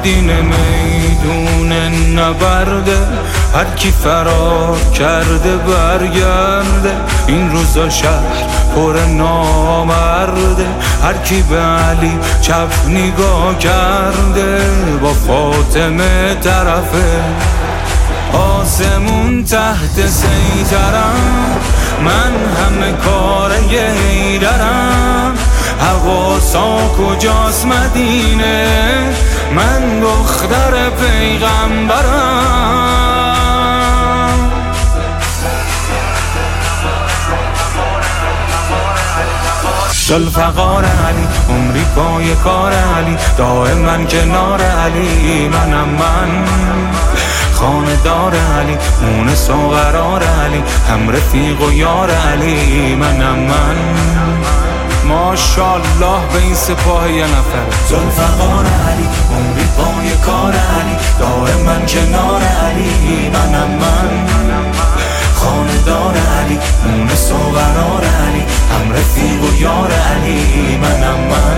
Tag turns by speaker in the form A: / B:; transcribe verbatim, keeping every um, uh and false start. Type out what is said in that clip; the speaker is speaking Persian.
A: دین میدون نبرده، هر کی فرار کرده برگرده. این روزا شهر پر نامرده، هر کی به علی چپ نگاه کرده با فاطمه طرفه. آسمون تحت سیطرم، من همه کار حیدرم. حواسا کجاست مدینه، من دختر پیغمبرم. ذوالفقار علی، عمری پای کار علی، دائما کنار علی. منم من خاندار علی، مونس و قرار علی، هم رفیق و یار علی. منم من ماشاءالله به این سپاه یه نفر. ذوالفقار علی، عمری پای کار علی، دائما کنار علی. منم من خاندار علی، مونس و قرار علی، هم رفیق و یار علی. منم من